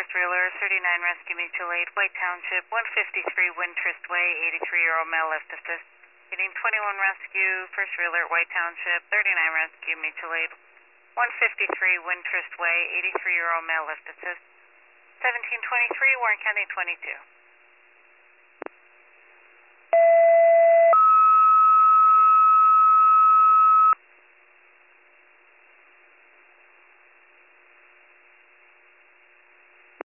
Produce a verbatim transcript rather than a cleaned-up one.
Reeler, thirty-nine Rescue Mutual Aid, White Township, one fifty-three Wintrust Way, eighty-three-year-old male lift assist. Getting twenty-one Rescue, First Reeler, White Township, thirty-nine Rescue Mutual Aid, one fifty-three Wintrust Way, eighty-three-year-old male lift assist. seventeen twenty-three, Warren County twenty-two.